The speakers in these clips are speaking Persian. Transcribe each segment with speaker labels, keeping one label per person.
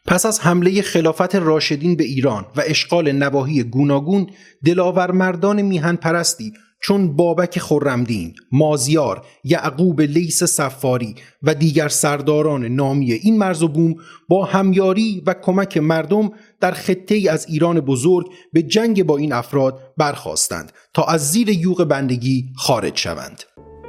Speaker 1: پس از حمله خلافت راشدین به ایران و اشغال نواحی گوناگون، دلاور مردان میهن پرستی چون بابک خرمدین، مازیار، یعقوب لیث صفاری و دیگر سرداران نامی این مرز و بوم با همیاری و کمک مردم در خطه‌ای از ایران بزرگ به جنگ با این افراد برخاستند تا از زیر یوغ بندگی خارج شوند.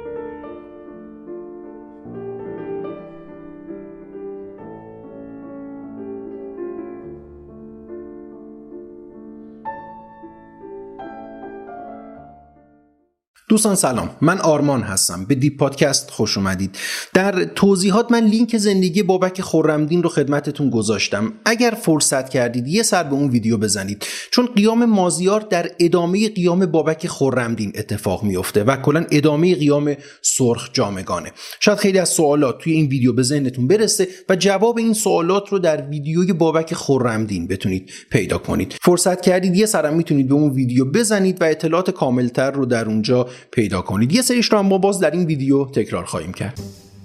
Speaker 1: دوستان سلام، من آرمان هستم. به دیپ پادکست خوش اومدید. در توضیحات من لینک زندگی بابک خرمدین رو خدمتتون گذاشتم. اگر فرصت کردید یه سر به اون ویدیو بزنید، چون قیام مازیار در ادامه قیام بابک خرمدین اتفاق میفته و کلا ادامه قیام سرخ جامگانه. شاید خیلی از سوالات توی این ویدیو به ذهنتون برسه و جواب این سوالات رو در ویدیوی بابک خرمدین بتونید پیدا کنید. فرصت کردید یه سر میتونید به اون ویدیو بزنید و اطلاعات کاملتر رو در اونجا پیدا کنید. یه سریش رو هم ما باز در این ویدیو تکرار خواهیم کرد.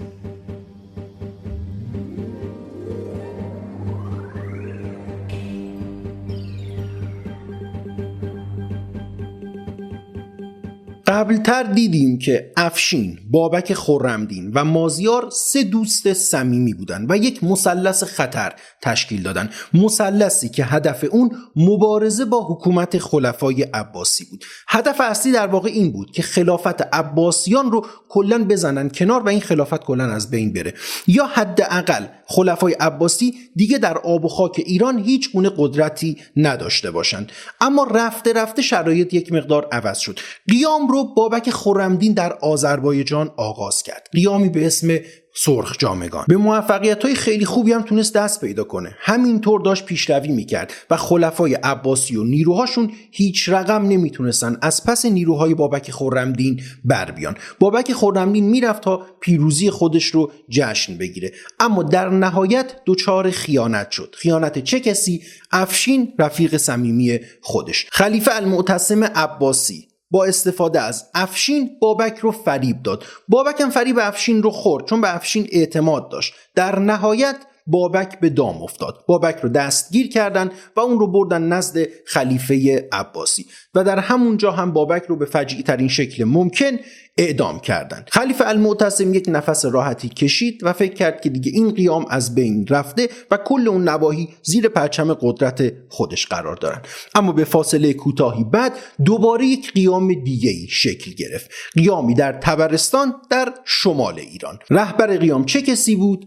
Speaker 1: قبلتر دیدیم که افشین، بابک خرمدین و مازیار سه دوست صمیمی بودن و یک مثلث خطر تشکیل دادن. مثلثی که هدف اون مبارزه با حکومت خلفای عباسی بود. هدف اصلی در واقع این بود که خلافت عباسیان رو کلاً بزنن کنار و این خلافت کلاً از بین بره، یا حداقل خلفای عباسی دیگه در آب و خاک ایران هیچ گونه قدرتی نداشته باشند. اما رفته رفته شرایط یک مقدار عوض شد. قیام رو بابک خرمدین در آذربایجان آغاز کرد. قیامی به اسم سرخ جامگان. به موفقیت‌های خیلی خوبی هم تونست دست پیدا کنه. همینطور داشت پیشروی میکرد و خلفای عباسی و نیروهاشون هیچ رقم نمیتونستن از پس نیروهای بابک خرمدین بر بیان. بابک خرمدین میرفت تا پیروزی خودش رو جشن بگیره، اما در نهایت دچار خیانت شد. خیانت چه کسی؟ افشین، رفیق صمیمی خودش. خلیفه المعتصم عباسی با استفاده از افشین بابک رو فریب داد. بابک هم فریب افشین رو خورد، چون به افشین اعتماد داشت. در نهایت بابک به دام افتاد. بابک رو دستگیر کردن و اون رو بردن نزد خلیفه عباسی و در همونجا هم بابک رو به فجیع ترین شکل ممکن اعدام کردن. خلیفه المعتصم یک نفس راحتی کشید و فکر کرد که دیگه این قیام از بین رفته و کل اون نواحی زیر پرچم قدرت خودش قرار دارن. اما به فاصله کوتاهی بعد دوباره یک قیام دیگه‌ای شکل گرفت. قیامی در طبرستان در شمال ایران. رهبر قیام چه کسی بود؟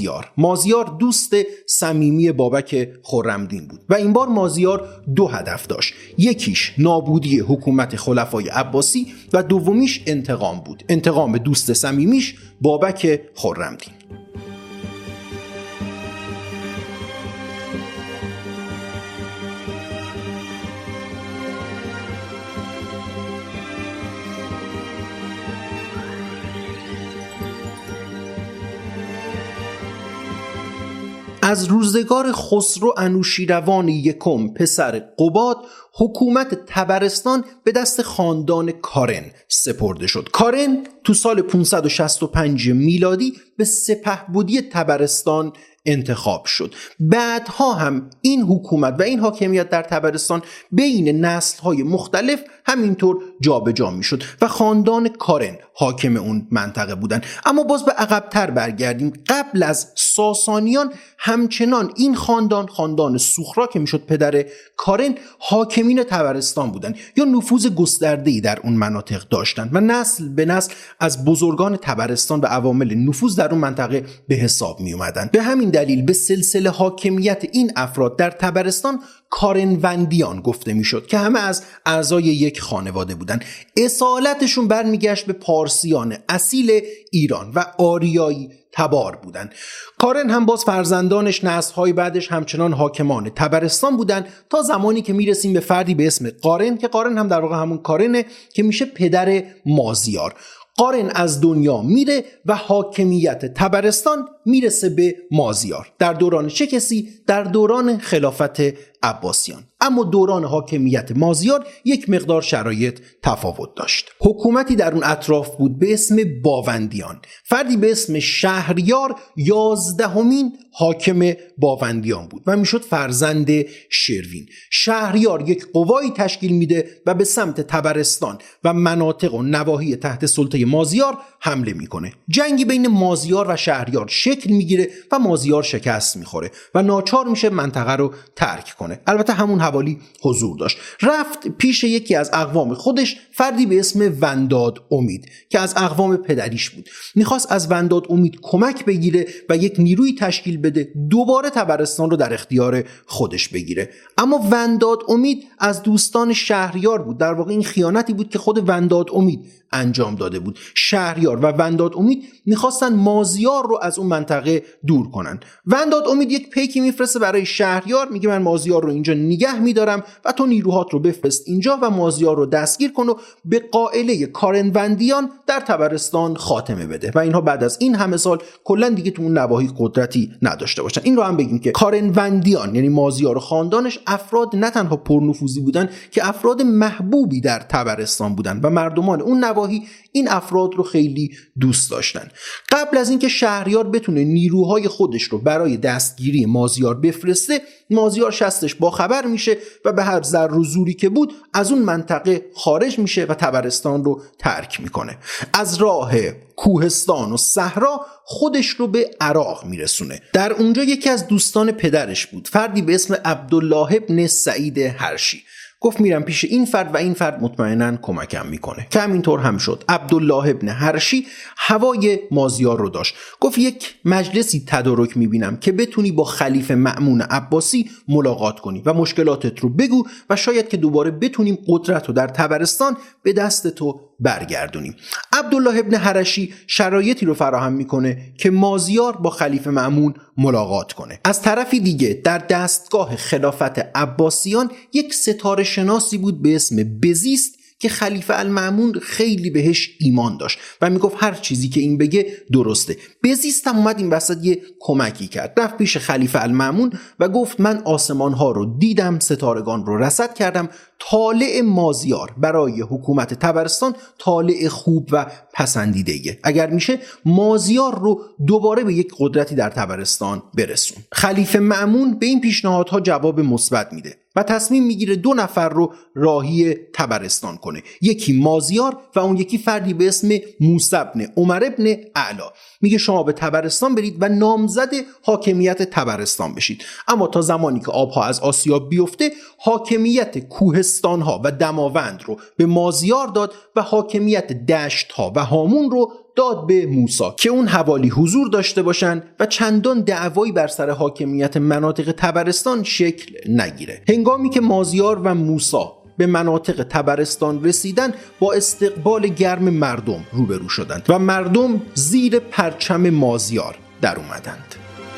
Speaker 1: مازیار دوست صمیمی بابک خرمدین بود و این بار مازیار دو هدف داشت. یکیش نابودی حکومت خلفای عباسی و دومیش انتقام بود. انتقام دوست صمیمیش بابک خرمدین. از روزگار خسرو انوشیروان یکم پسر قباد، حکومت طبرستان به دست خاندان کارن سپرده شد. کارن تو سال 565 میلادی به سپهبدی طبرستان انتخاب شد. بعدها هم این حکومت و این حاکمیت در طبرستان بین نسل‌های مختلف همینطور جابجا میشد و خاندان کارن حاکم اون منطقه بودن. اما باز به عقب‌تر برگردیم. قبل از ساسانیان همچنان این خاندان سوخرا که میشد پدر کارن، حاکمین طبرستان بودن یا نفوذ گسترده‌ای در اون مناطق داشتن و نسل به نسل از بزرگان طبرستان و عوامل نفوذ در اون منطقه به حساب می اومدن. به همین دلیل به سلسله حاکمیت این افراد در طبرستان کارنوندیان گفته میشد که همه از اعضای یک خانواده بودن. اصالتشون برمیگشت به پارسیان اصیل ایران و آریایی تبار بودن. کارن هم باز فرزندانش نسل‌های بعدش همچنان حاکمان طبرستان بودن تا زمانی که میرسیم به فردی به اسم قارن که قارن هم در واقع همون کارنه که میشه پدر مازیار. قارن از دنیا میره و حاکمیت طبرستان میرسه به مازیار. در دوران چه کسی؟ در دوران خلافت عباسیان. اما دوران حاکمیت مازیار یک مقدار شرایط تفاوت داشت. حکومتی در اون اطراف بود به اسم باوندیان. فردی به اسم شهریار 11مین حاکم باوندیان بود و میشد فرزند شروین. شهریار یک قوایی تشکیل میده و به سمت طبرستان و مناطق و نواحی تحت سلطه مازیار حمله میکنه. جنگی بین مازیار و شهریار شکل میگیره و مازیار شکست میخوره و ناچار میشه منطقه رو ترک کنه. البته همون حوالی حضور داشت. رفت پیش یکی از اقوام خودش، فردی به اسم ونداد امید که از اقوام پدریش بود. میخواست از ونداد امید کمک بگیره و یک نیروی تشکیل بده دوباره طبرستان رو در اختیار خودش بگیره. اما ونداد امید از دوستان شهریار بود. در واقع این خیانتی بود که خود ونداد امید انجام داده بود. شهریار و ونداد امید میخواستن مازیار رو از اون منطقه دور کنن. ونداد امید یک پیکی میفرسته برای شهریار، میگه من مازیار رو اینجا نگه میدارم و تو نیروهات رو بفرست اینجا و مازیار رو دستگیر کن و به قائله کارنوندیان در طبرستان خاتمه بده و اینها بعد از این همه سال کلا دیگه تو اون نواحی قدرتی نداشته باشن. این رو هم بگیم که کارنوندیان یعنی مازیار و خاندانش افراد نه تنها پرنفوذی بودن که افراد محبوبی در طبرستان بودن و مردمان اون نواحی این افراد رو خیلی دوست داشتن. قبل از اینکه شهریار بتونه نیروهای خودش رو برای دستگیری مازیار بفرسته، مازیار شستش با خبر میشه و به هر ضرر و زوری که بود از اون منطقه خارج میشه و طبرستان رو ترک میکنه. از راه کوهستان و صحرا خودش رو به عراق میرسونه. در اونجا یکی از دوستان پدرش بود، فردی به اسم عبدالله ابن سعید هرشی. گفت میرم پیش این فرد و این فرد مطمئناً کمکم میکنه که همینطور هم شد. عبدالله ابن هرشی هوای مازیار رو داشت. گفت یک مجلسی تدارک میبینم که بتونی با خلیفه مأمون عباسی ملاقات کنی و مشکلاتت رو بگو و شاید که دوباره بتونیم قدرت رو در طبرستان به دست تو برگردونیم. عبدالله ابن هرشی شرایطی رو فراهم میکنه که مازیار با خلیفه مأمون ملاقات کنه. از طرفی دیگه در دستگاه خلافت عباسیان یک ستاره شناسی بود به اسم بزیست که خلیفه المأمون خیلی بهش ایمان داشت و میگفت هر چیزی که این بگه درسته. بزیست هم اومد این وسط یه کمکی کرد. رفت پیش خلیفه المأمون و گفت من آسمان ها رو دیدم، ستارگان رو رصد کردم، طالع مازیار برای حکومت طبرستان طالع خوب و پسندیده‌ایه. اگر میشه مازیار رو دوباره به یک قدرتی در طبرستان برسون. خلیفه مأمون به این پیشنهادها جواب مثبت میده و تصمیم میگیره 2 نفر رو راهی طبرستان کنه. یکی مازیار و اون یکی فردی به اسم موسی بن عمر بن اعلی. میگه شما به طبرستان برید و نامزد حاکمیت طبرستان بشید، اما تا زمانی که آبها از آسیاب بیفته حاکمیت کوهستانها و دماوند رو به مازیار داد و حاکمیت دشتها و هامون رو داد به موسی که اون حوالی حضور داشته باشن و چندان دعوایی بر سر حاکمیت مناطق طبرستان شکل نگیره. هنگامی که مازیار و موسی به مناطق طبرستان رسیدن با استقبال گرم مردم روبرو شدند و مردم زیر پرچم مازیار در اومدند.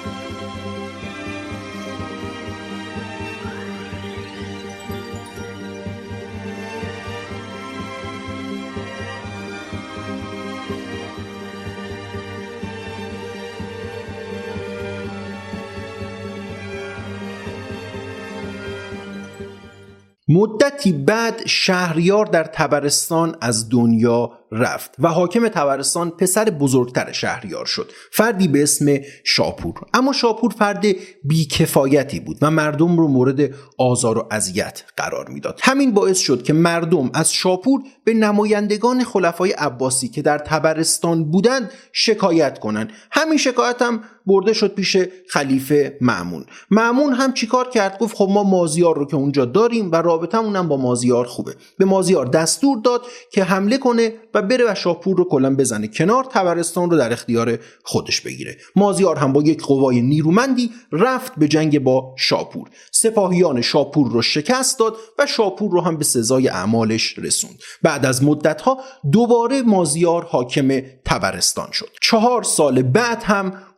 Speaker 1: مدتی بعد شهریار در طبرستان از دنیا رفت و حاکم طبرستان پسر بزرگتر شهریار شد، فردی به اسم شاپور. اما شاپور فرد بیکفایتی بود و مردم رو مورد آزار و اذیت قرار میداد. همین باعث شد که مردم از شاپور به نمایندگان خلفای عباسی که در طبرستان بودند شکایت کنند. همین شکایت هم برده شد پیش خلیفه مأمون. مأمون هم چیکار کرد؟ گفت خب ما مازیار رو که اونجا داریم و رابطمون هم با مازیار خوبه. به مازیار دستور داد که حمله کنه و بره و شاپور رو کلا بزنه کنار، طبرستان رو در اختیار خودش بگیره. مازیار هم با یک قوای نیرومندی رفت به جنگ با شاپور. سپاهیان شاپور رو شکست داد و شاپور رو هم به سزای اعمالش رسوند. بعد از مدت‌ها دوباره مازیار حاکم طبرستان شد. 4 سال بعد هم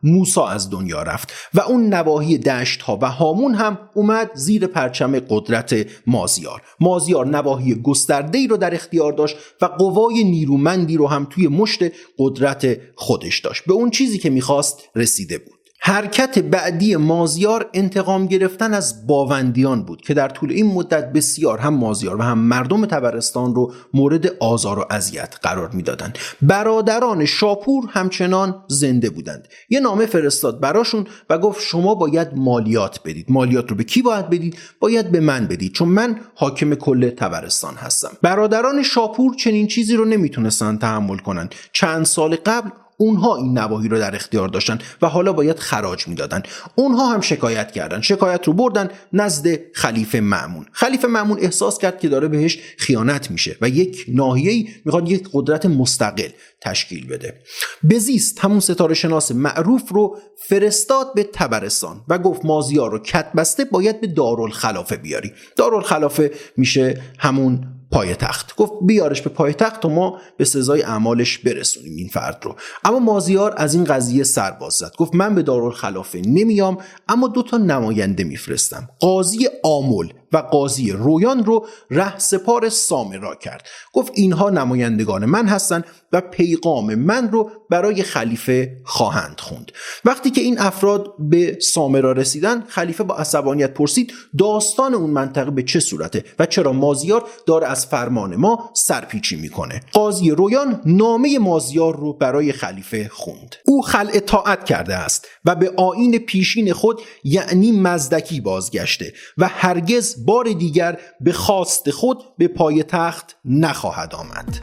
Speaker 1: موسی از دنیا رفت و اون نواحی دشت‌ها و هامون هم اومد زیر پرچم قدرت مازیار. مازیار نواحی گسترده‌ای رو در اختیار داشت و قوای نیرومندی رو هم توی مشت قدرت خودش داشت. به اون چیزی که می‌خواست رسیده بود. حرکت بعدی مازیار انتقام گرفتن از باوندیان بود که در طول این مدت بسیار هم مازیار و هم مردم طبرستان رو مورد آزار و اذیت قرار میدادند. برادران شاپور همچنان زنده بودند. یه نامه فرستاد براشون و گفت شما باید مالیات بدید. مالیات رو به کی باید بدید؟ باید به من بدید، چون من حاکم کل طبرستان هستم. برادران شاپور چنین چیزی رو نمیتونستن تحمل کنن. چند سال قبل اونها این نواحی رو در اختیار داشتن و حالا باید خراج میدادن. اونها هم شکایت کردن، شکایت رو بردن نزد خلیفه مأمون. خلیفه مأمون احساس کرد که داره بهش خیانت میشه و یک ناحیه‌ای میخواد یک قدرت مستقل تشکیل بده. بزیست همون ستاره شناس معروف رو فرستاد به طبرستان و گفت مازیار رو کت بسته باید به دارالخلافه بیاری. دارالخلافه میشه همون پایتخت. گفت بیارش به پایتخت و ما به سزای اعمالش برسونیم این فرد رو. اما مازیار از این قضیه سر باز زد. گفت من به دارالخلافه نمیام، اما 2 نماینده میفرستم. قاضی آمل و قاضی رویان رو رهسپار سامرا کرد. گفت اینها نمایندگان من هستن و پیغام من رو برای خلیفه خواهند خوند. وقتی که این افراد به سامرا رسیدن، خلیفه با عصبانیت پرسید داستان اون منطقه به چه صورته و چرا مازیار داره از فرمان ما سرپیچی میکنه. قاضی رویان نامه مازیار رو برای خلیفه خوند. او خلع طاعت کرده است و به آیین پیشین خود یعنی مزدکی بازگشته و هرگز بار دیگر به خواست خود به پای تخت نخواهد آمد.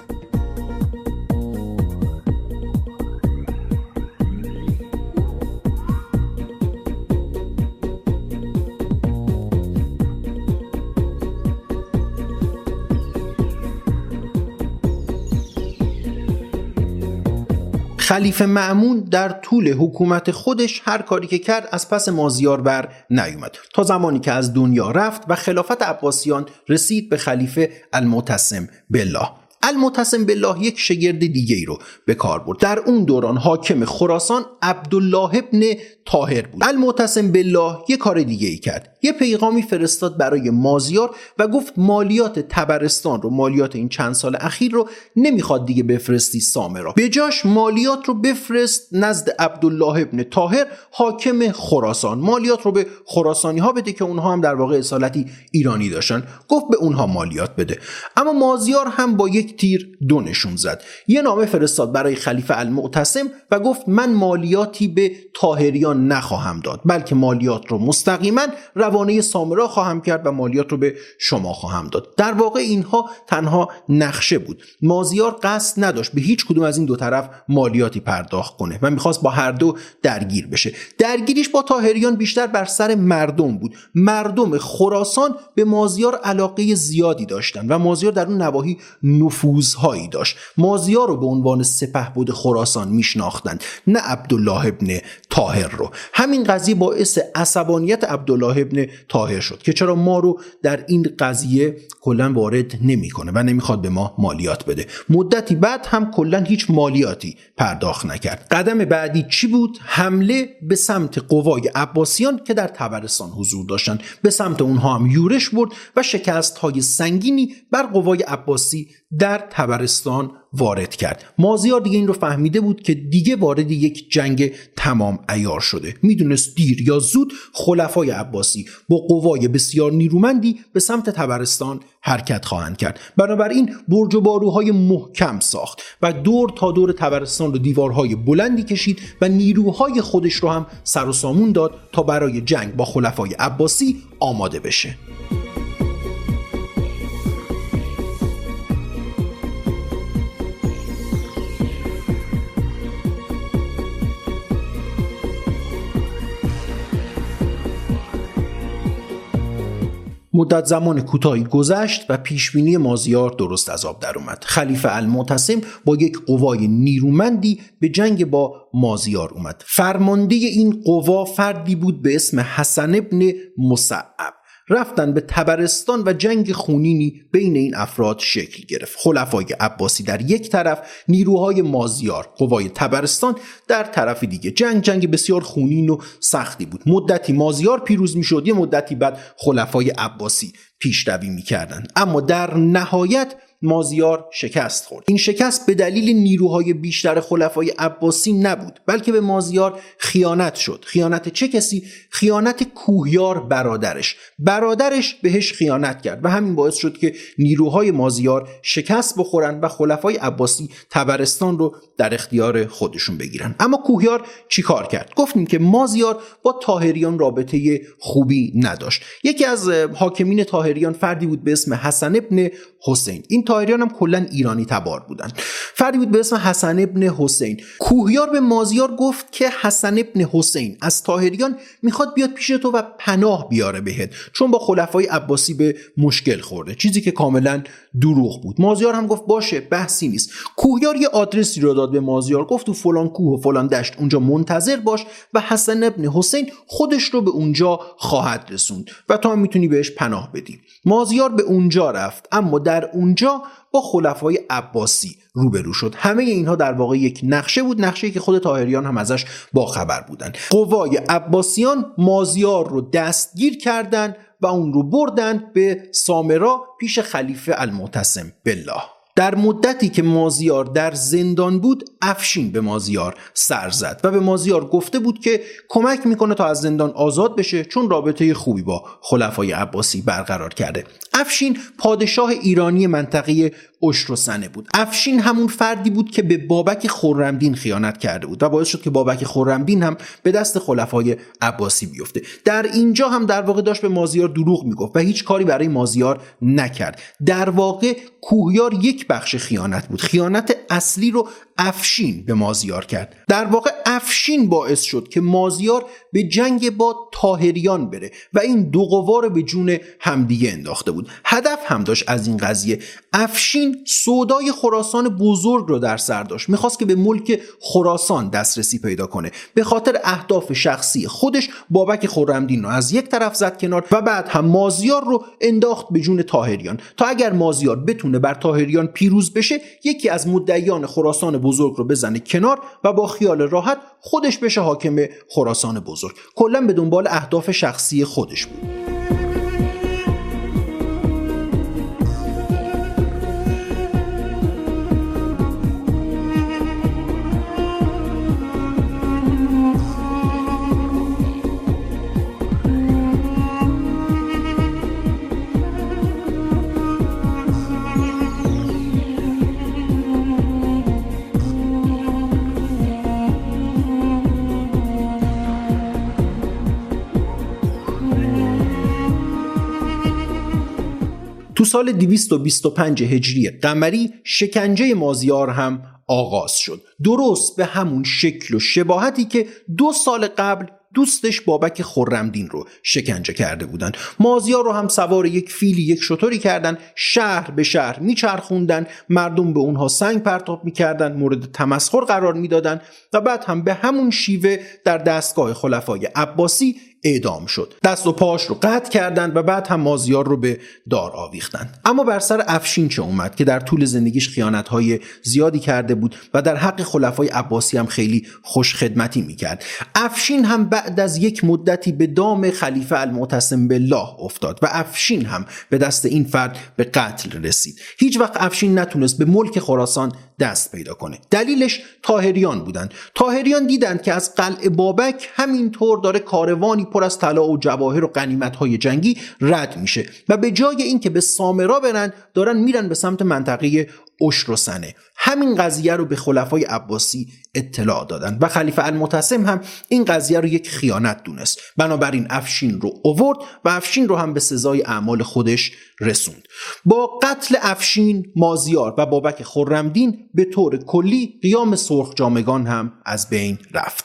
Speaker 1: خلیفه مأمون در طول حکومت خودش هر کاری که کرد از پس مازیار بر نیومد تا زمانی که از دنیا رفت و خلافت عباسیان رسید به خلیفه المعتصم بالله. المعتصم بالله یک شگرد دیگه ای رو به کار برد. در اون دوران حاکم خراسان عبدالله ابن طاهر بود. المعتصم بالله یک کار دیگه ای کرد. یه پیغامی فرستاد برای مازیار و گفت مالیات طبرستان رو، مالیات این چند سال اخیر رو نمیخواد دیگه بفرستی سامرا. به جاش مالیات رو بفرست نزد عبدالله ابن طاهر حاکم خراسان. مالیات رو به خراسانی ها بده که اونها هم در واقع اصالتی ایرانی داشتن. گفت به اونها مالیات بده. اما مازیار هم با یک تیر 2 نشون زد. یه نامه فرستاد برای خلیفه المعتصم و گفت من مالیاتی به طاهریان نخواهم داد، بلکه مالیات رو مستقیما روانه سامرا خواهم کرد و مالیات رو به شما خواهم داد. در واقع اینها تنها نقشه بود. مازیار قصد نداشت به هیچ کدوم از این 2 طرف مالیاتی پرداخت کنه و میخواست با هر دو درگیر بشه. درگیریش با طاهریان بیشتر بر سر مردم بود. مردم خراسان به مازیار علاقه زیادی داشتن و مازیار در اون نواحی نفوذهایی داشت. مازیار رو به عنوان سپهبد خراسان میشناختند، نه عبدالله ابن طاهر رو. همین قضیه باعث عصبانیت عبدالله ابن طاهر شد که چرا ما رو در این قضیه کلا وارد نمیکنه و نمیخواد به ما مالیات بده. مدتی بعد هم کلا هیچ مالیاتی پرداخت نکرد. قدم بعدی چی بود؟ حمله به سمت قوای عباسیان که در طبرستان حضور داشتن. به سمت اونها هم یورش برد و شکست‌های سنگینی بر قوای عباسی در طبرستان وارد کرد. مازیار دیگه این رو فهمیده بود که دیگه وارد یک جنگ تمام عیار شده. میدونست دیر یا زود خلفای عباسی با قوای بسیار نیرومندی به سمت طبرستان حرکت خواهند کرد. بنابراین برج و باروهای محکم ساخت و دور تا دور طبرستان رو دیوارهای بلندی کشید و نیروهای خودش رو هم سر و سامون داد تا برای جنگ با خلفای عباسی آماده بشه. مدت زمان کوتاهی گذشت و پیشبینی مازیار درست از آب در اومد. خلیفه المعتصم با یک قوای نیرومندی به جنگ با مازیار اومد. فرمانده این قوا فردی بود به اسم حسن ابن مصعب. رفتن به طبرستان و جنگ خونینی بین این افراد شکل گرفت. خلفای عباسی در یک طرف، نیروهای مازیار، قوای طبرستان در طرف دیگه. جنگ بسیار خونین و سختی بود. مدتی مازیار پیروز میشد، یه مدتی بعد خلفای عباسی پیشروی میکردن، اما در نهایت مازیار شکست خورد. این شکست به دلیل نیروهای بیشتر خلفای عباسی نبود، بلکه به مازیار خیانت شد. خیانت چه کسی؟ خیانت کوهیار برادرش بهش خیانت کرد و همین باعث شد که نیروهای مازیار شکست بخورن و خلفای عباسی طبرستان رو در اختیار خودشون بگیرن. اما کوهیار چیکار کرد؟ گفتیم که مازیار با طاهریان رابطه خوبی نداشت. یکی از حاکمین طاهریان فردی بود به اسم حسن ابن حسین. این طاهریان هم کلا ایرانی تبار بودن. فردی بود به اسم حسن ابن حسین. کوهیار به مازیار گفت که حسن ابن حسین از طاهریان میخواد بیاد پیش تو و پناه بیاره بهت، چون با خلفای عباسی به مشکل خورده، چیزی که کاملا دروغ بود. مازیار هم گفت باشه، بحثی نیست. کوهیار یه آدرسی رو داد به مازیار، گفت تو فلان کوه و فلان دشت اونجا منتظر باش و حسن ابن حسین خودش رو به اونجا خواهد رسوند و تو هم میتونی بهش پناه بدی. مازیار به اونجا رفت، اما در اونجا با خلفای عباسی روبرو شد. همه اینها در واقع یک نقشه بود، نقشه‌ای که خود طاهریان هم ازش باخبر بودن. قوای عباسیان مازیار رو دستگیر کردند و اون رو بردن به سامرا پیش خلیفه المعتصم بالله. در مدتی که مازیار در زندان بود، افشین به مازیار سر زد و به مازیار گفته بود که کمک میکنه تا از زندان آزاد بشه، چون رابطه خوبی با خلفای عباسی برقرار کرده. افشین پادشاه ایرانی منطقه اشترسنه بود. افشین همون فردی بود که به بابک خرمدین خیانت کرده بود و باعث شد که بابک خرمدین هم به دست خلفای عباسی بیفته. در اینجا هم در واقع داشت به مازیار دروغ میگفت و هیچ کاری برای مازیار نکرد. در واقع کوهیار یک بخش خیانت بود. خیانت اصلی رو افشین به مازیار کرد. در واقع افشین باعث شد که مازیار به جنگ با طاهریان بره و این دو قوا رو به جون همدیگه انداخته بود. هدف هم داشت از این قضیه. افشین سودای خراسان بزرگ رو در سر داشت، میخواست که به ملک خراسان دسترسی پیدا کنه. به خاطر اهداف شخصی خودش بابک خرمدین رو از یک طرف زد کنار و بعد هم مازیار رو انداخت به جون طاهریان، تا اگر مازیار بتونه بر طاهریان پیروز بشه، یکی از مدعیان خراسان بزرگ رو بزنه کنار و با خیال راحت خودش بشه حاکم خراسان بزرگ. کلا به دنبال اهداف شخصی خودش بود. تو سال 225 هجری قمری شکنجه مازیار هم آغاز شد، درست به همون شکل و شباهتی که 2 سال قبل دوستش بابک خرمدین رو شکنجه کرده بودن. مازیار رو هم سوار یک فیلی، یک شتری کردن، شهر به شهر میچرخوندن، مردم به اونها سنگ پرتاب میکردن، مورد تمسخر قرار میدادن و بعد هم به همون شیوه در دستگاه خلفای عباسی اعدام شد. دست و پاش رو قطع کردن و بعد هم مازیار رو به دار آویختن. اما بر سر افشین چه اومد که در طول زندگیش خیانت‌های زیادی کرده بود و در حق خلفای عباسی هم خیلی خوش خدمتی میکرد. افشین هم بعد از یک مدتی به دام خلیفه المعتصم بالله افتاد و افشین هم به دست این فرد به قتل رسید. هیچ وقت افشین نتونست به ملک خراسان دست پیدا کنه. دلیلش طاهریان بودن. طاهریان دیدند که از قلعه بابک همینطور داره کاروانی پر از طلا و جواهر و غنیمت‌های جنگی رد میشه و به جای اینکه به سامرا برن، دارن میرن به سمت منطقه اشترسنه. همین قضیه رو به خلفای عباسی اطلاع دادن و خلیفه المعتصم هم این قضیه رو یک خیانت دونست. بنابراین افشین رو آورد و افشین رو هم به سزای اعمال خودش رسوند. با قتل افشین، مازیار و بابک خرمدین به طور کلی قیام سرخ جامگان هم از بین رفت.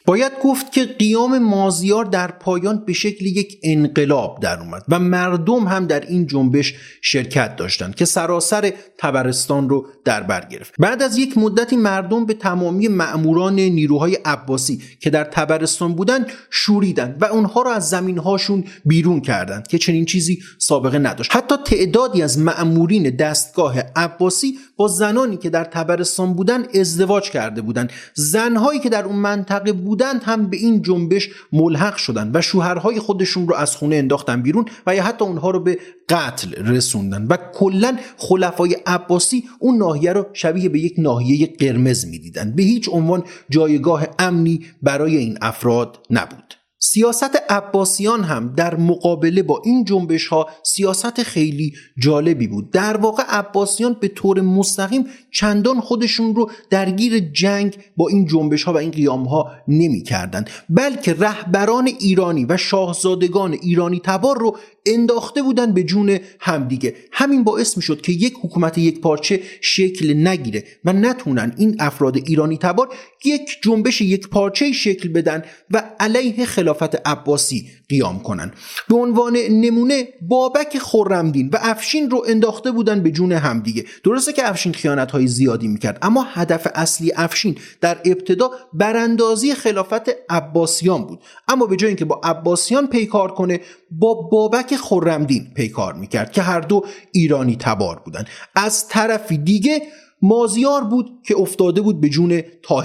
Speaker 1: باید گفت که قیام مازیار در پایان به شکل یک انقلاب در اومد و مردم هم در این جنبش شرکت داشتند که سراسر طبرستان رو در بر گرفت. بعد از یک مدتی مردم به تمامی مأموران نیروهای عباسی که در طبرستان بودند شوریدند و اونها رو از زمینهاشون بیرون کردند که چنین چیزی سابقه نداشت. حتی تعدادی از مأمورین دستگاه عباسی با زنانی که در طبرستان بودند ازدواج کرده بودند. زنهایی که در اون منطقه بودند هم به این جنبش ملحق شدند و شوهرهای خودشون رو از خونه انداختن بیرون و یا حتی اونها رو به قتل رسوندن و کلا خلفای عباسی اون ناحیه رو شبیه به یک ناحیه قرمز میدیدن. به هیچ عنوان جایگاه امنی برای این افراد نبود. سیاست عباسیان هم در مقابله با این جنبش ها سیاست خیلی جالبی بود. در واقع عباسیان به طور مستقیم چندان خودشون رو درگیر جنگ با این جنبش ها و این قیام ها نمی کردن، بلکه رهبران ایرانی و شاهزادگان ایرانی تبار رو انداخته بودن به جون همدیگه. همین باعث می شد که یک حکومت یک پارچه شکل نگیره و نتونن این افراد ایرانی تبار یک جنبش یک پارچه شکل بدن و علیه خلافت عباسی قیام کنن. به عنوان نمونه بابک خرمدین و افشین رو انداخته بودن به جون همدیگه. درسته که افشین خیانت‌های زیادی میکرد، اما هدف اصلی افشین در ابتدا براندازی خلافت عباسیان بود، اما به جای اینکه با عباسیان پیکار کنه با بابک خرمدین پیکار میکرد که هر دو ایرانی تبار بودن. از طرفی دیگه مازیار بود که افتاده بود به جون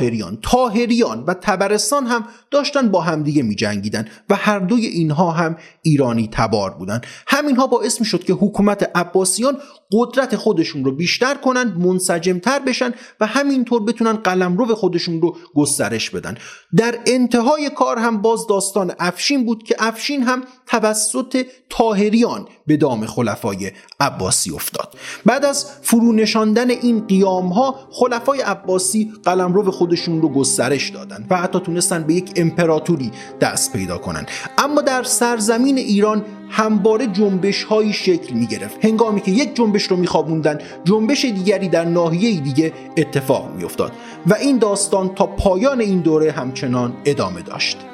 Speaker 1: طاهریان و طبرستان هم داشتن با همدیگه می جنگیدن و هر دوی اینها هم ایرانی تبار بودن. همینها باعث می شد که حکومت عباسیان قدرت خودشون رو بیشتر کنن، منسجمتر بشن و همینطور بتونن قلمرو خودشون رو گسترش بدن. در انتهای کار هم باز داستان افشین بود که افشین هم توسط طاهریان به دام خلفای عباسی افتاد. بعد از فرونشاندن این قیام ها خلفای عباسی قلمرو خودشون رو گسترش دادن و حتی تونستن به یک امپراتوری دست پیدا کنن. اما در سرزمین ایران همواره جنبش هایی شکل می گرفت. هنگامی که یک جنبش رو می خوابوندن، جنبش دیگری در ناحیه دیگه اتفاق می افتاد و این داستان تا پایان این دوره همچنان ادامه داشت.